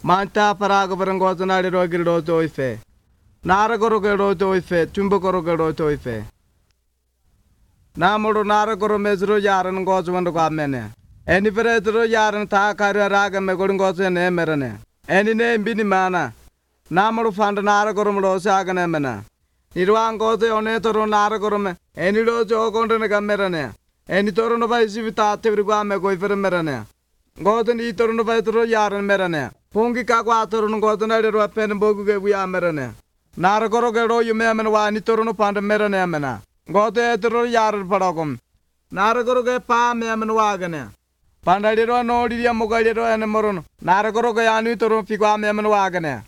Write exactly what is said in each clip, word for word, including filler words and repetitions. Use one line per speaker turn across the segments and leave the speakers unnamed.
Manta paraga berengozo na ro giro to ife. Nara goro giro to ife, tumbo goro giro to ife. Namoro nara goro mezro yaran gozo wando gamene. Eni peretro yaran ta karya raga me gorin gozo ne merane. Eni ne bini mana. Namoro fanda nara goro mlo saga ne mena. Nirwan gozo one toro nara goro me. Eni lo jo gonde ne gamerane. Eni toro no vai sivita tevriwa me goi fer merane. Gozo ni toro no vai toro yaran merane. Pongi kakwa toro no gozo na ro pen bogu ge buya merane. Nara goro ge ro yume amena wa ni toro no panda merane amena. Gozo e toro yaran padagom. Nara goro ge pa me amena wa gane. Pandari ro no di ya mogari ro ene moron. Nara goro ge anu toro fikwa me amena wa gane.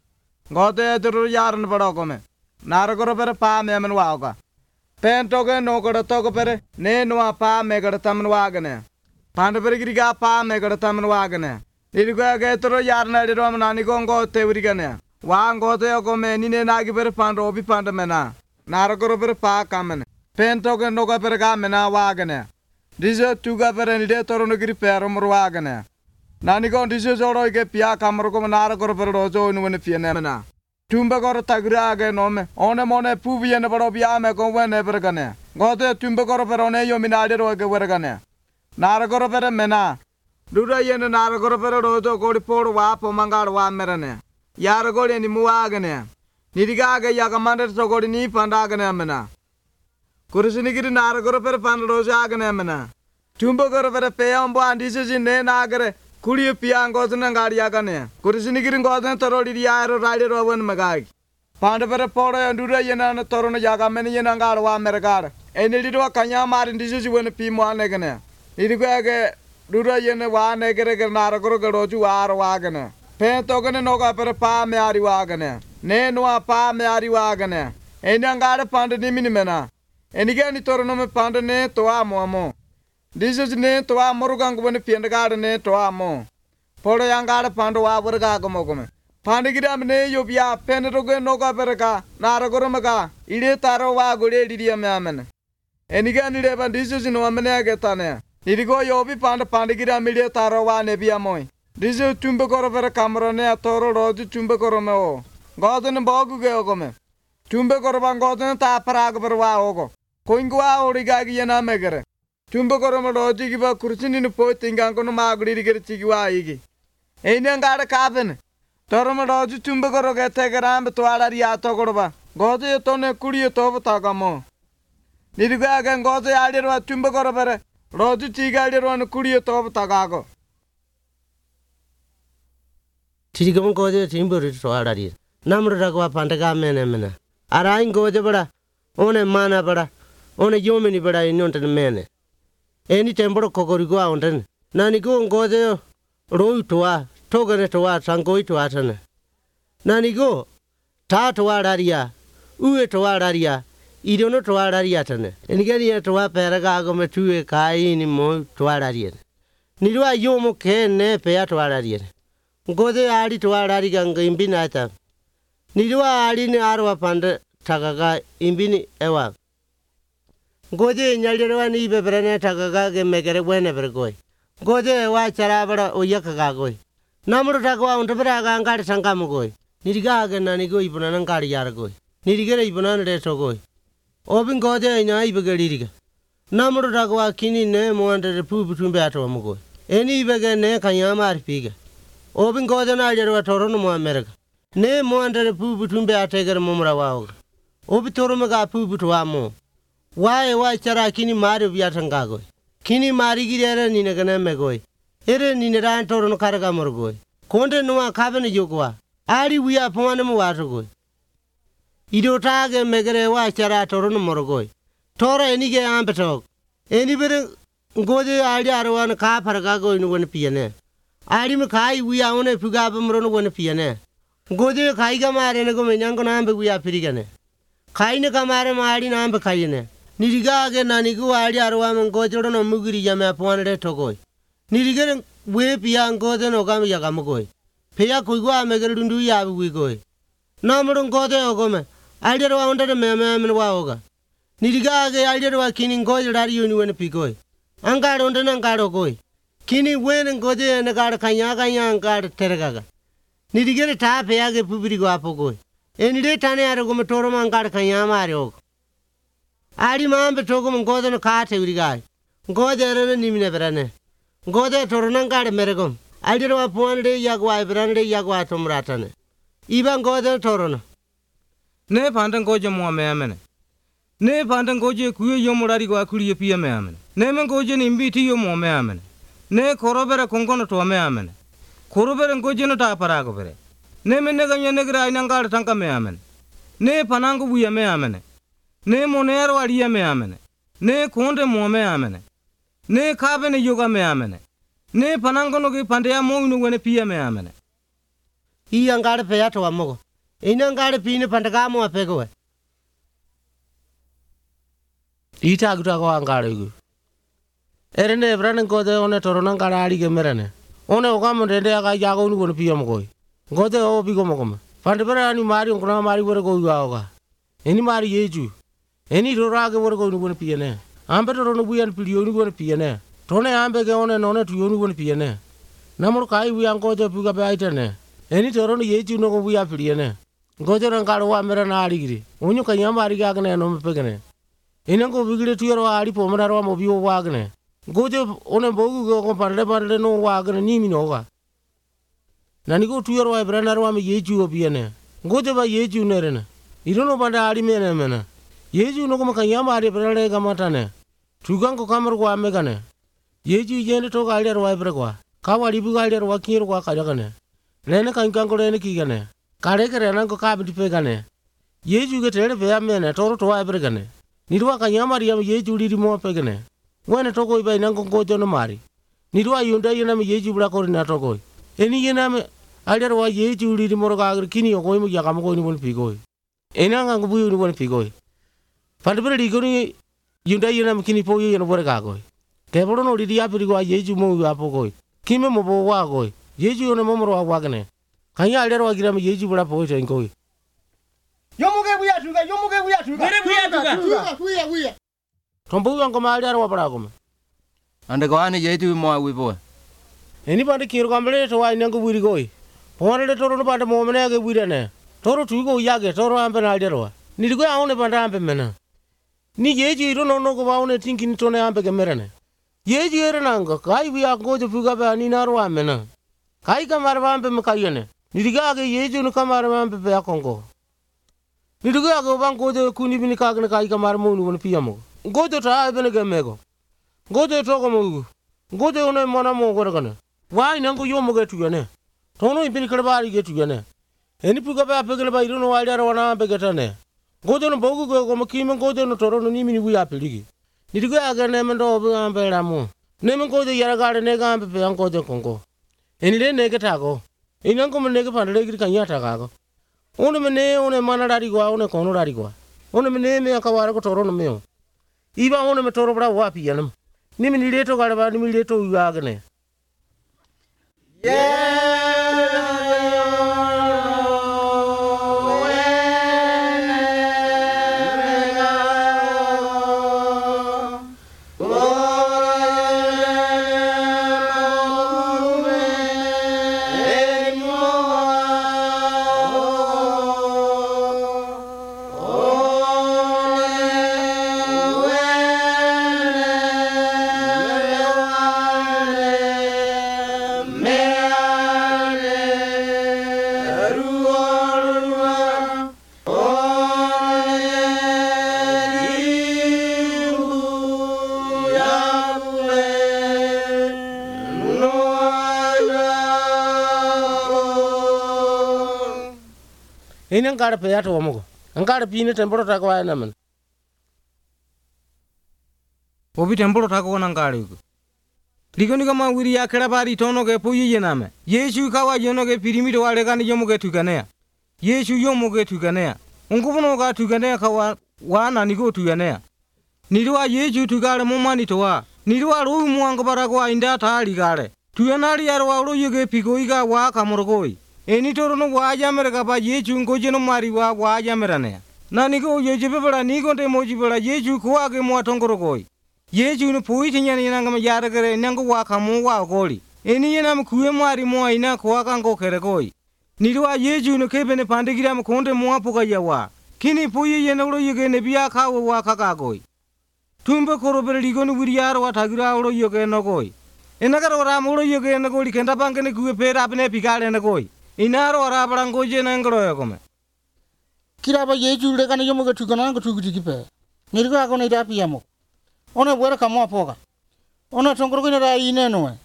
Gozo e toro yaran padagom. Nara goro per pa me amena wa ga. Pen toge no goro togo per ne no pa me goro tamen wa gane. Panda per griga pa me goro tamen wa gane. Niriga ge toro yarna ro amna ni gongo te urigane. Wa ngote ko me ni ne nagi per pando obi panda mena. Nara goro per pa kamen. Pen toge no ga per ga mena wa gane. Dijo tuga per ni de toro no gri per mor wa gane. Nani gon dijo joro ge pia kamro ko nara goro per rojo nu ne fiene mena. Tumba goro tagra ge no me. One mone puvi ne baro bia me ko wene per gane. Ngote tumba goro per one yo minade ro ge wer gane. Nara goro per mena. Dura yene nara goro per rojo gori por wa po mangar wa merane. Yar gori ni muagane. Niriga ge ya commander so gori ni panda gane mena. Kurusini giri nara goro per pan rojo agane mena. Tumba goro per pe ambo andise ne nagare. Kuri pia ngozna ngari agane. Kurusini giri ngozna torodi yaro ride ro wan magai. Panda per poro dura yene na torono yaga meni yene ngar wa mergar. Enedi ro kanya mar indise wen pi mo anegane. Niriga ge Dura yene wa negere ge nara goro garo ju ar wagane. Pen togane noga per pa me ari wagane. Ne noa pa me ari wagane. Eni angare pande ni minimena. Enige ni torono me pande ne to amo amo. This is ne to amorugang wene piendagade ne to amo. Poro yangare pando wa burga gomogome. Pande gira ne yobia pen roge noga perka nara goro maga. Ide taro wa gode didia me amen. Enige ni de ban this is no amene getane. Nirigo yobi panda pandigira media tarawa nebia moy. Dizu tumbe koro per kamera ne atoro roju tumbe koro me o. Goden bogu ge ogome. Tumbe koro bang goden ta parag perwa ogo. Koingwa origa gi na megere. Tumbe koro me roju gi ba kursini ne po tingang kono maguri rigere chigwa igi. Ene ngada kaben. Toro me roju tumbe koro ge te gram to ala ri ato korba. Gode to ne kuri to btagamo. Niriga ge gode ade ro tumbe koro per Roju chigade ron kuriyo tob tagago.
Chigam goje timbur to adari. Namru ragwa pandaga mene mena. Arain goje bada. One mana bada. One yomini bada inonten mene. Eni tembro kokorigo aunten. Nani go goje roi toa. Togane toa sangoi toa tane. Nani go ta toa daria. Uwe toa daria. Idono toa tane. Enigani ya toa peraga agome tuwe kai ni mo toa daria. Nirua yomo ke ne pea toa daria. Gode adi toa daria nga imbini ata. Nirua adi ni arwa panda takaga imbini ewa. Gode nyalirwa ni ibe brane takaga ge megere wene bergoi. Gode ewa charabara oyakaga goi. Namuru takwa untaperaga angari sangamu goi. Niriga age nanigo ibunana ngari yara goi. Nirigere ibunana reto goi. Obin goje ina ibegeriga. Namuru ragwa kini ne moande pu butumbe ato mugo. Eni ibege ne kanyama arpiga. Obin goje na jerwa torono mo amerika. Ne moande pu butumbe ateger momra waoga. Obi toromo ga pu butwa mo. Wae wa chara kini mari biatanga go. Kini mari girere ni ne gane me goi. Ere ni ne ran torono karaga morgoi. Konde no kabene jogwa. Ari wiya pone mo wato goi. Ido tage megere wa chara torono morgoi. Tora enige ambetok. Eni bere goje ali arwan ka parga go inu wen piane. Ali me kai wiya one puga bamrono wen piane. Goje kai ga mare ne go menyango nambe wiya pirigane. Kai ne ka mare mari nambe kai ne. Niriga ge nani go ali arwan gojodo no mugiri yame apone togoi. Nirigere we pia goje no gam yagam goi. Peya kuigwa megere dundu ya wi goi. Namron goje ogome. Alder wa under me me me wa oga. Niriga ge alder wa kini goje dari uni wen pigoi. Angaro under angaro goi. Kini wen goje ne gar kanya kanya angar tergaga. Nidigere ta peyage pubiri go apogoi. Enide tane aro go toro mangkar kanyama aro. Adi mambe togo mngodo no kate urigai. Ngodo erane nimine berane. Ngodo toro nangkar meregom. Aldiro wa puande yagwa berane yagwa tomratane. Iba ngodo toro no.
Ne pandan goje mo amene. Ne pandan goje kuye yomurari go akuri yepi amene. Ne men goje ni imbiti yo mo amene. Ne korobere kongono to amene. Korobere goje no ta parago bere. Ne men ne ganya negra inangkar tangka me amene. Ne panango buya me amene. Ne monero ariya me amene. Ne konde mo me amene. Ne kabe ne yoga me amene. Ne panango no ge pandeya mo inu wene piya me amene.
I angkar peya to amogo. Inangkar pine pandaga mo apego. Ita agura go angkar igu. Erene brane gode one toro nangkar ari ge merane. One ogam rende aga jago unu wene piya mo goi. Gode o bigo mo gome. Pandebara ani mari ongkona mari wore go yuaoga. Eni mari yeju. Eni rorage wore go unu wene piya ne. Ambe toro no buyan piliyo unu wene piya ne. Tone ambe ge one none tuyo unu wene piya ne. Namoro kai buyan gode puga be aita ne. Eni toro no yeju no go buya piliya ne. Gode nangkar wa merana ari giri. Onyo kanyama ari ga agne no me pegane. Inango bigire tuyero ari pomara wa mobi o wa agne. Gode one bogu go pande pande no wa agne ni mi no ga. Nani go tuyero wa brana wa me yeju o piya ne. Gode ba yeju ne rena. Irono panda ari mena mena. Yeju no ko kanyama ari brana ga mata ne. Tugang ko kamar ko ame gane. Yeju yende to ga ali wa bre ko. Ka wa ribu ga ali wa kiro ko ka gane. Lene kan kan ko lene ki gane. Kare kare nan ko ka bi pe gane. Yeju ge tere pe amene toro to wa bre gane. Nirwa kanyama ri am yeju ri mo pe gane. Wene to ko ibai nan ko go jono mari. Nirwa yunda yena me yeju bra ko na to ko. Eni yena me ali wa yeju ri mo ga agri kini ko mo ya kam ko ni bon pi ko. Ena ngang bu ni bon pi ko. Pandebere ri ko ni yunda yena me kini po yena bore ga ko. Ke boro no ri ya pi ko yeju mo ya po ko. Kime mo bo wa ko. Yeju no mo mo wa gane. Kanya ali wa gira me yeju bra po to ko.
Yomuge buya tuga, yomuge buya tuga.
Mere buya tuga.
Tuga, buya buya.
Tombu yang ko ma ali wa bra ko me.
Ande ko ani yeju mo awi bo.
Eni pande kiro kamble to wa inango buri ko. Pone toro no pande mo mene ge buri ne. Toro tu go ya ge toro ambe na ali wa. Ni go aune pande ambe mena. Ni yeju ro no no ko wa une tinkin to ne ambe ge merene. Yeju ere nanga kai buya go je fuga ba ni na ro amena. Kai kamar ba ambe me kai ne. Ni diga ge yeju no kamar ba ambe pe akongo. Ni diga ge ban go je kuni bini ka ge kai kamar mo nu ne piyamo. Go je ta be ne ge mego. Go je to ko mo. Go je one mona mo go gane. Wa inango yo mo ge tu ne. Tono ibini karbari ge tu ne. Eni puga ba pe ge ba iru no wa ara wana be ge ta ne. Go je no bogu go ko mo kime go je no toro no ni mi ni buya peligi. Ni diga ge ne mendo be ambe ra mo. Ne men go je yara ga ne ga ambe pe an go je kongo. Eni le ne ge ta go. Inango mo ne ge pande le gi kanya ta ga go. One me ne one mana dari go one kono dari go. One me ne me ka wara ko toro no me. Iba one me toro bra wa pi yanam. Ni mi ni le to ga ba ni mi le to wa ga ne. Ini angkar pe ato mo. Angkar pine temporo ta ko ana man.
Obi temporo ta ko nan kari ko. Rigoni kama wiri ya kera bari tono ke puyi ye name. Yesu kawa yono ke pirimi to wale kan yomo ke tukane. Yesu yomo ke tukane. Ungu bono ga tukane kawa wa na ni ko tukane. Nirwa Yesu tukare mo mani to wa. Nirwa ro mu anga bara ko inda ta ri gare. Tuyanari yar wa ro yuge pigoi ga wa kamoro koi. Eni toro no wa jamere ka ba Yesu ngo jeno mari wa wa jamere ne. Na ni ko Yesu be bala ni ko te moji bala Yesu ko age mo tongoro koi. Yesu no pui tinya ni nanga ma yara gare nango wa kamo wa goli. Eni yena m kuwe mari mo ina ko aka ngo kere koi.
Nidwa yeju no kebene pandigira mkonde muapoka yawa. Kini puyi yenolo yege ne biya kawo wa kakagoi. Tumbe korobere ligoni wiriyaro wa tagira olo yoge nogoi. Enagaro ramolo yoge nagoli kenda bangene kuwe pera apne pikale nagoi. Inaro arabarango je nangro yogome.
Kira ba yeju le kana yomo ke tukana ko tuku tikipe. Nirga ko ne tapi yamo. Ona wera kamo apoka. Ona tongro ko ne ra ine no.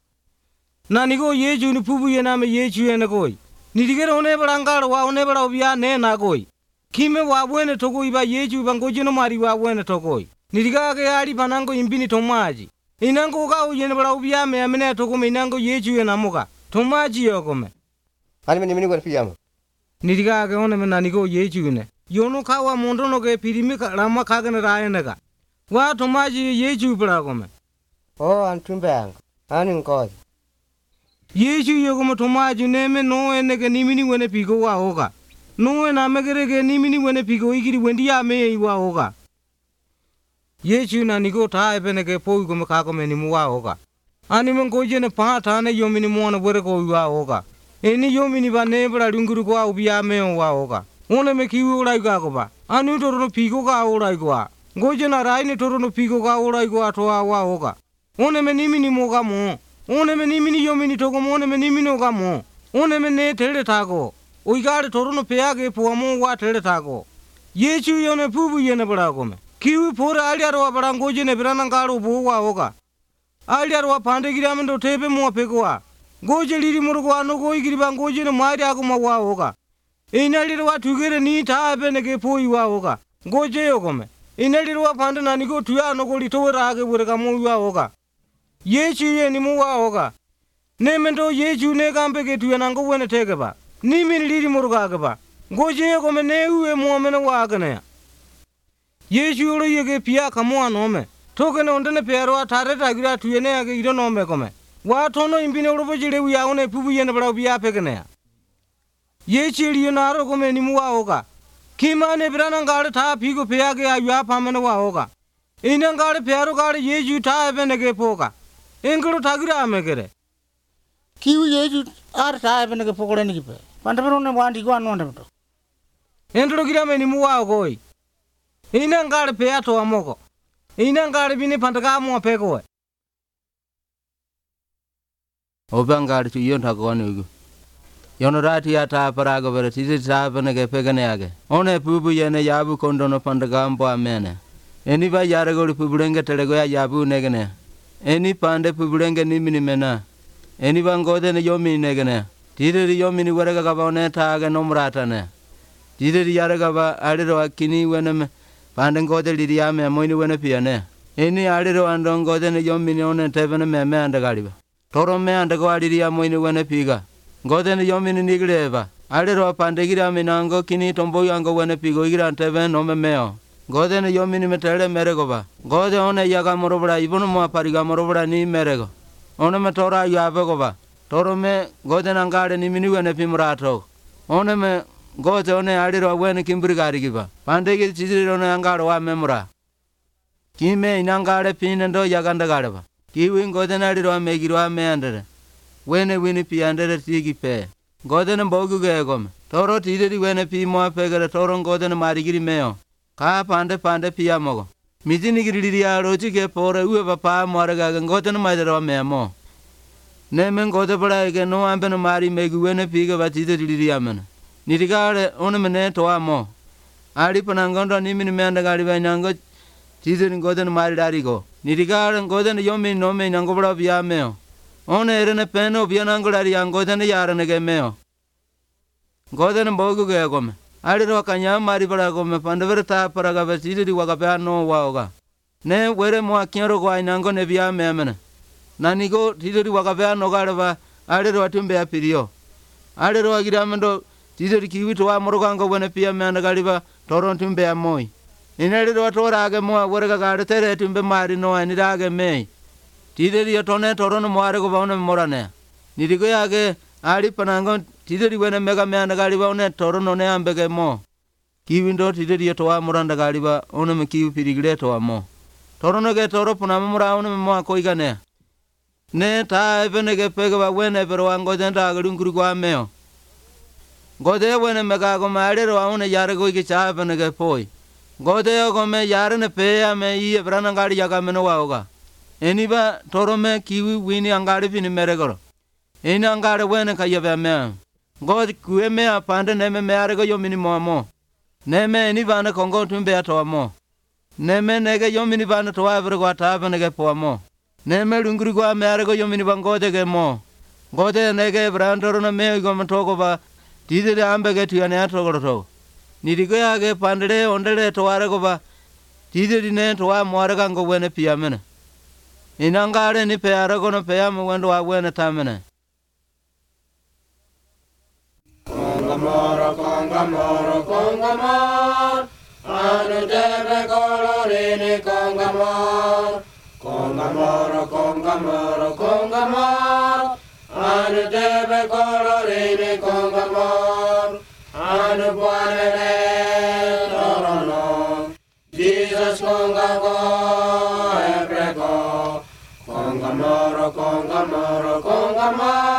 Na nigo yeju ni pubu ye name yeju ye nagoi. Nidigero one barangaro wa one bara obia ne nagoi. Kime wa wene toko iba yeju bangoje no mari wa wene tokoi. Nidiga ke ari banango imbini tomaji. Inango ka uyene bara obia me amene toko me inango yeju ye namuka. Tomaji yogome.
Ani meni meni wer piyama.
Nidiga ke one me na nigo yeju ne. Yono kawa mondo no ke pirimi rama kagene raenega. Wa tomaji yeju bara gome.
Oh antumbe ang. Ani ngoj.
Yeju yogome tomaji neme no enege nimini wene pigo wa oga. No na megerege nimini wene pigo igiri wendi ya me iwa oga. Yeju na nigo ta ebenege po igome kagome ni muwa oga. Ani mengoje ne pa ta ne yomini muona were ko iwa oga. Eni yomini ba ne bra lunguru ko ubia me wa oga. One me kiwu urai ga ko ba. Anu toro pigo ga urai ko. Goje na rai ne toro no pigo ga urai ko ato wa oga. One me nimini moga mo. One me nimini yomini toko mo one me nimini oga mo. One me ne tele tago. Oigare toro no peage puamo wa tele tago. Yechu yone pubu yene bra gome. Kiwi pora aliaro wa barangoje ne branangaro bo wa oga. Aliaro wa pande giramendo tepe mo pegoa. Goje liri murugo ano go igiri bangoje ne mari ago ma wa oga. Inaliro wa tugere ni ta bene ke poi wa oga. Goje yogome. Inaliro wa pande na nigo tuya no go litora age burega mo wa oga. Yechu ye ni mo wa oga. Ne mendo yechu ne gambe ke tuya nango wene tege ba. Ni min liri muruga ke ba. Goje yogome ne uwe mo mene wa agane. Yechu olo yege pia kamo anome. Toke ne ondene pero atare tagira tuye ne age iro nome kome. Wa tono imbine olo bojire uya one pubu yene bra ubia pekene. Yechu liyo naro kome ni mo wa oga. Kima ne branangare ta pigo peage ayua pamene wa oga. Inangare pero gare yeju ta ebene ke poka. Engro tagira amegere.
Kiu yeju ar ta ebene ke pokore ni kipe. Pandapero ne wandi ko anu ndamto.
Endro gira me ni muwa goi. Inangare pe ato amoko. Inangare bini pandaga mo peko.
Obangare tu yon takoni ugu. Yono rati ata paraga bere tisi ta ebene ke pegane age. One pubu yene yabu kondono pandaga mbo amene. Eni ba yare gori pubulenge telego ya yabu negene. Eni pande pubulenge nimini mena. Eni ba ngode ne yomi negene. Tidiri yomi ni warega gaba one taage nomrata ne. Tidiri yare gaba aliro akini wene pande ngode liri yame moini wene piane. Eni aliro ando ngode ne yomi ni one tebene me me ande galiba. Toro me ande go aliri ya moini wene piga. Ngode ne yomi ni nigreba. Aliro pande gira minango kini tombo yango wene pigo gira tebene no me meo. Gode ne yomini metere merego ba. Gode one yaga morobra ibunu mo pariga morobra ni merego. One me tora yabe go ba. Toro me gode nangare ni mini wene pimrato. One me gode one adiro wene kimbrigari giba. Pande gi chidiro ne angaro wa memra. Kime inangare pinendo yaganda gare ba. Kiwi gode na adiro me girwa me andere. Wene wini pi andere tigi pe. Gode ne bogu ge gome. Toro tidiri wene pi mo pegere toro gode ne marigiri meo. Ka pande pande pia mogo. Mitini giriri ya rochi ke pore uwe papa moraga ngote no maidero memo. Ne men gote bड़ा ke no ambe no mari megu wene piga batide giriri amena. Nirigare one mene to amo. Ari panangondo ni min menda gari banango tide ngote no mari dari go. Nirigare ngote no yomi no me nango bड़ा bia meo. One erene peno bia nango dari angote no yara ne ke meo. Ngote no bogu ge gome. Aliro kanya mari bara go me pandavere ta paraga vesiri di wagape no waoga. Ne were mo akiero go ainango ne bia memene. Nani go tidori wagape no gareva aliro atumbe apirio. Aliro agiramendo tidori kiwito wa morogango wene pia mena galiba toron tumbe amoi. Inaliro tora age mo were gagare tere tumbe mari no ani dage mei. Tidori atone toron mo arego baune morane. Nidigo age ali panango tidiri wene mega mena galiba one toro no ne ambege mo. Kiwindo tidiri to wa muranda galiba one me kiwi pirigre to wa mo. Toro no ge toro puna mura one me mo ko igane. Ne ta ebene ge pega wa wene pero ango denta agurun kuru kwa meo. Gode wene mega go mare ro aune yare go ki cha bene ge poi. Gode go me yare ne pe ya me i brana ngari yaga meno wa oga. Eni ba toro me kiwi wini angari fini mere goro. Eni angari wene ka yebe me. God kue me apande ne me are go yo mini mo mo. Ne me eni ba ne kongo tumbe ato mo. Ne me nege yo mini ba ne to wa go ta bene ge po mo. Ne me lungri go me are go yo mini ban gode ge mo. Gode nege brandoro na me go mtoko ba. Dide de ambe ge tu ane ato go to. Ni di go ya ge pandere ondere to are go ba. Dide di ne to wa mo are go wene pia mene. Inangare ni pe are go no pe am wendo wa wene tamene.
Congamoro, congamoro, congamor, anu debe colorini congamor. Congamoro, congamoro, congamor, anu debe colorini congamor. Anu buonere torono, Jesus congago e prego. Congamoro, congamoro, congamor.